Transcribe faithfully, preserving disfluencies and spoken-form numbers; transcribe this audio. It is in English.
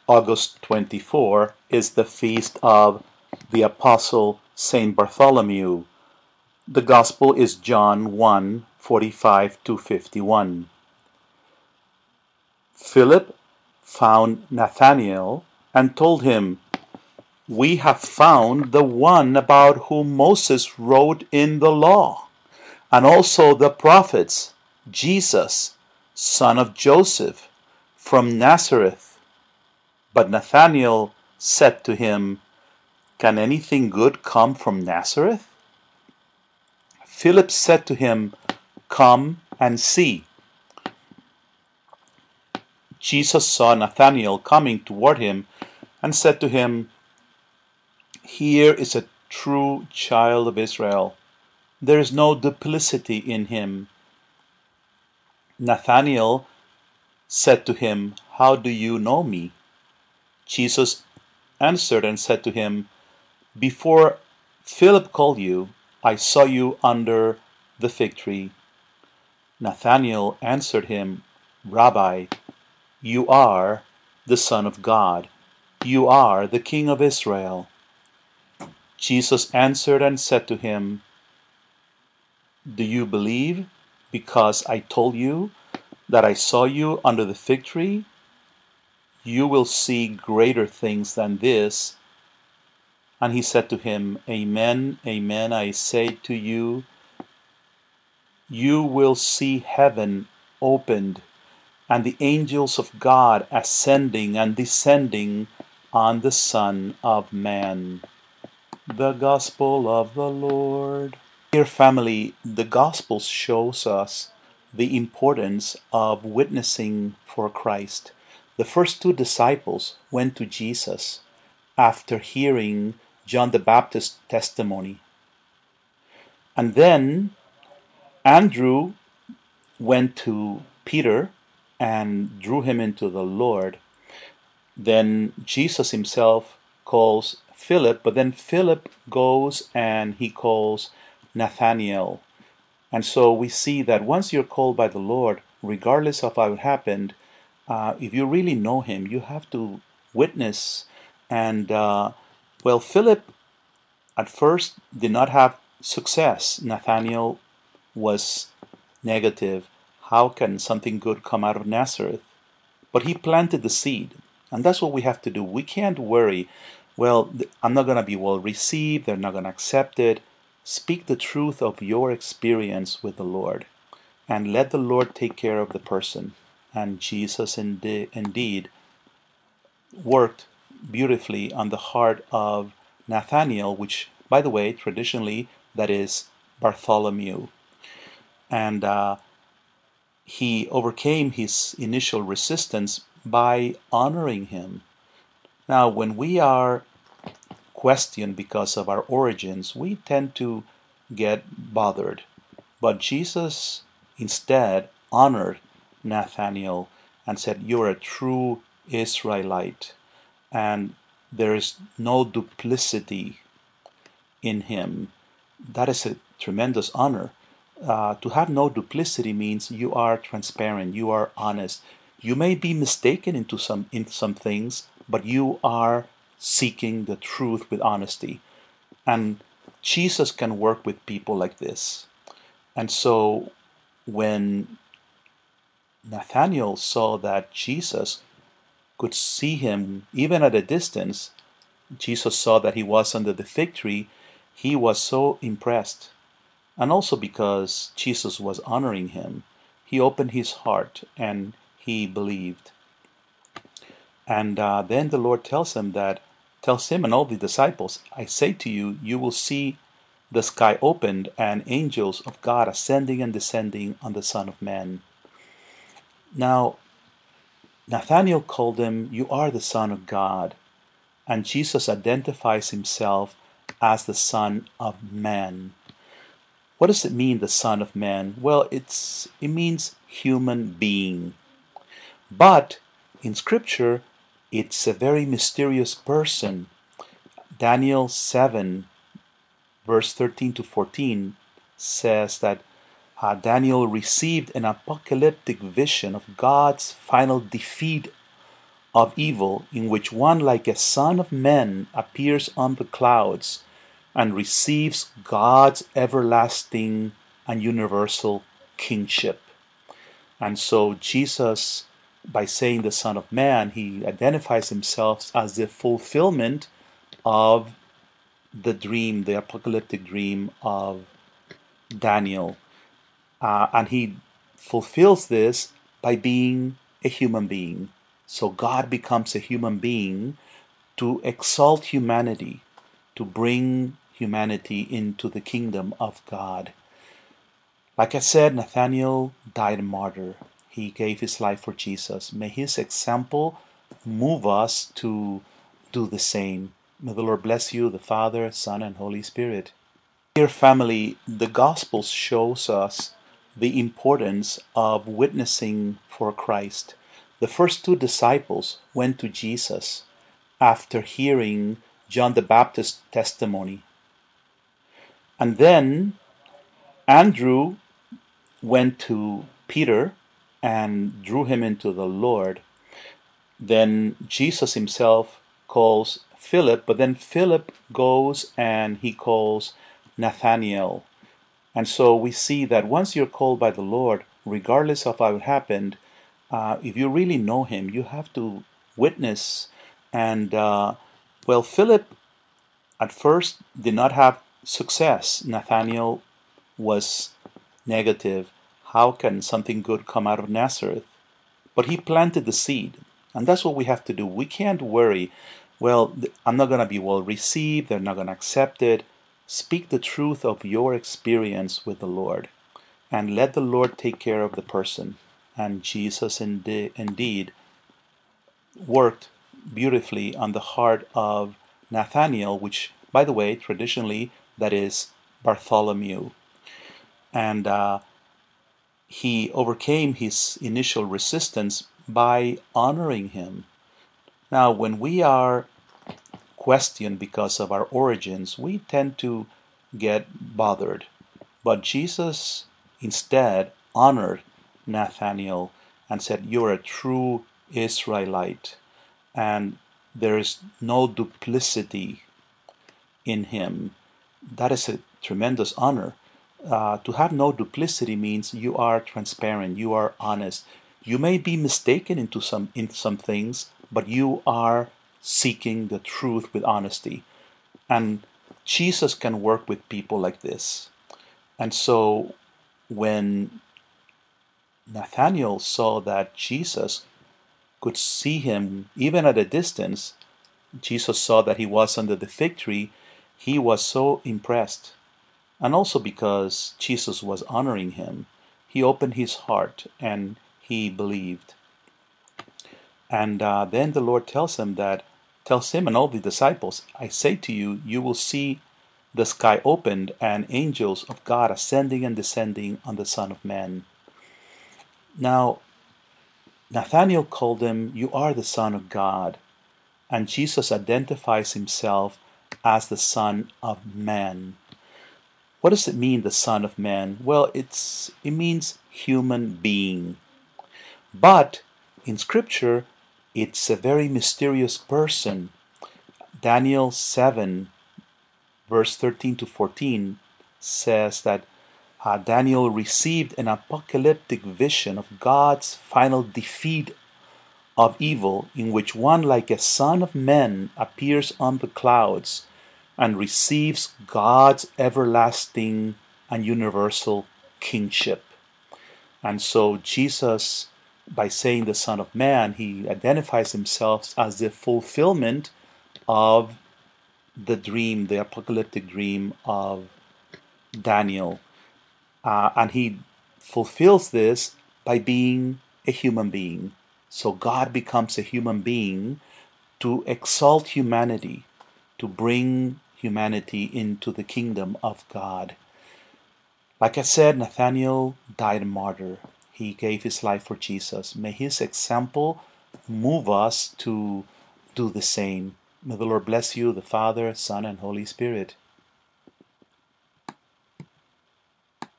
August twenty-fourth, is the feast of the Apostle Saint Bartholomew. The Gospel is John one, forty-five to fifty-one. Philip found Nathanael and told him, "We have found the one about whom Moses wrote in the law, and also the prophets, Jesus, son of Joseph, from Nazareth." But Nathanael said to him, "Can anything good come from Nazareth?" Philip said to him, "Come and see." Jesus saw Nathanael coming toward him and said to him, "Here is a true child of Israel. There is no duplicity in him." Nathanael said to him, "How do you know me?" Jesus answered and said to him, "Before Philip called you, I saw you under the fig tree." Nathanael answered him, "Rabbi, you are the Son of God. You are the King of Israel." Jesus answered and said to him, "Do you believe because I told you that I saw you under the fig tree? You will see greater things than this." And he said to him, "Amen, amen, I say to you, you will see heaven opened, and the angels of God ascending and descending on the Son of Man." The Gospel of the Lord. Dear family, the Gospel shows us the importance of witnessing for Christ. The first two disciples went to Jesus after hearing John the Baptist's testimony. And then Andrew went to Peter and drew him into the Lord. Then Jesus himself calls Philip, but then Philip goes and he calls Nathanael. And so we see that once you're called by the Lord, regardless of how it happened, uh, if you really know him, you have to witness. And uh, well, Philip at first did not have success. Nathanael was negative. How can something good come out of Nazareth? But he planted the seed. And that's what we have to do. We can't worry, well, I'm not going to be well received, they're not going to accept it. Speak the truth of your experience with the Lord and let the Lord take care of the person. And Jesus inde- indeed worked beautifully on the heart of Nathanael, which, by the way, traditionally, that is Bartholomew. And uh, he overcame his initial resistance by honoring him. Now, when we are questioned because of our origins, we tend to get bothered. But Jesus instead honored Nathanael and said, "You're a true Israelite, and there is no duplicity in him." That is a tremendous honor. Uh, to have no duplicity means you are transparent, you are honest. You may be mistaken into some in some things, but you are seeking the truth with honesty. And Jesus can work with people like this. And so when Nathanael saw that Jesus could see him even at a distance, Jesus saw that he was under the fig tree, he was so impressed. And also because Jesus was honoring him, he opened his heart and he believed. And uh, then the Lord tells him that, tells him and all the disciples, "I say to you, you will see the sky opened and angels of God ascending and descending on the Son of Man." Now, Nathanael called him, "You are the Son of God." And Jesus identifies himself as the Son of Man. What does it mean, the Son of Man? Well, it's it means human being. But in Scripture, it's a very mysterious person. Daniel seven, verse thirteen to fourteen says that uh, Daniel received an apocalyptic vision of God's final defeat of evil, in which one like a son of man appears on the clouds and receives God's everlasting and universal kingship. And so Jesus, by saying the Son of Man, he identifies himself as the fulfillment of the dream, the apocalyptic dream of Daniel. Uh, and he fulfills this by being a human being. So God becomes a human being to exalt humanity, to bring humanity into the kingdom of God. Like I said, Nathaniel died a martyr. He gave his life for Jesus. May his example move us to do the same. May the Lord bless you, the Father, Son, and Holy Spirit. Dear family, the Gospels shows us the importance of witnessing for Christ. The first two disciples went to Jesus after hearing John the Baptist's testimony. And then Andrew went to Peter and drew him into the Lord. Then Jesus himself calls Philip, but then Philip goes and he calls Nathanael. And so we see that once you're called by the Lord, regardless of how it happened, uh, if you really know him, you have to witness. And uh, well, Philip at first did not have success. Nathanael was negative. How can something good come out of Nazareth? But he planted the seed. And that's what we have to do. We can't worry, well, I'm not going to be well received, they're not going to accept it. Speak the truth of your experience with the Lord and let the Lord take care of the person. And Jesus indeed, indeed worked beautifully on the heart of Nathanael, which, by the way, traditionally, that is Bartholomew. And uh, he overcame his initial resistance by honoring him. Now, when we are questioned because of our origins, we tend to get bothered. But Jesus instead honored Nathanael and said, "You're a true Israelite, and there is no duplicity in him." That is a tremendous honor. Uh, to have no duplicity means you are transparent, you are honest. You may be mistaken into some in some things, but you are seeking the truth with honesty. And Jesus can work with people like this. And so when Nathanael saw that Jesus could see him even at a distance, Jesus saw that he was under the fig tree, he was so impressed. And also because Jesus was honoring him, he opened his heart and he believed. And uh, then the Lord tells him that, tells him and all the disciples, "I say to you, you will see the sky opened and angels of God ascending and descending on the Son of Man." Now, Nathanael called him, "You are the Son of God." And Jesus identifies himself as the Son of Man. What does it mean, the Son of Man? Well, it's it means human being. But in Scripture, it's a very mysterious person. Daniel seven, verse thirteen to fourteen says that uh, Daniel received an apocalyptic vision of God's final defeat of evil, in which one like a son of man appears on the clouds and receives God's everlasting and universal kingship. And so Jesus, by saying the Son of Man, he identifies himself as the fulfillment of the dream, the apocalyptic dream of Daniel. Uh, and he fulfills this by being a human being. So God becomes a human being to exalt humanity, to bring humanity into the kingdom of God. Like I said, Nathanael died a martyr. He gave his life for Jesus. May his example move us to do the same. May the Lord bless you, the Father, Son, and Holy Spirit.